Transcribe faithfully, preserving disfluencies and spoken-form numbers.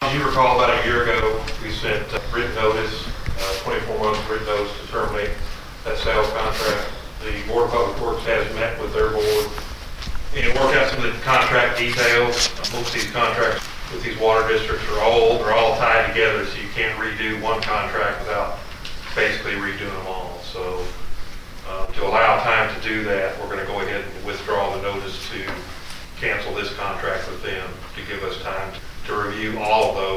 as you recall, about a year ago, we sent a written notice, uh, twenty-four months written notice to terminate that sales contract. The Board of Public Works has met with their board and worked out some of the contract details. Most of these contracts with these water districts are all, are all tied together, so you can't redo one contract without basically redoing them all. So uh, to allow time to do that, we're going to go ahead and withdraw the notice to cancel this contract with them to give us time to review all of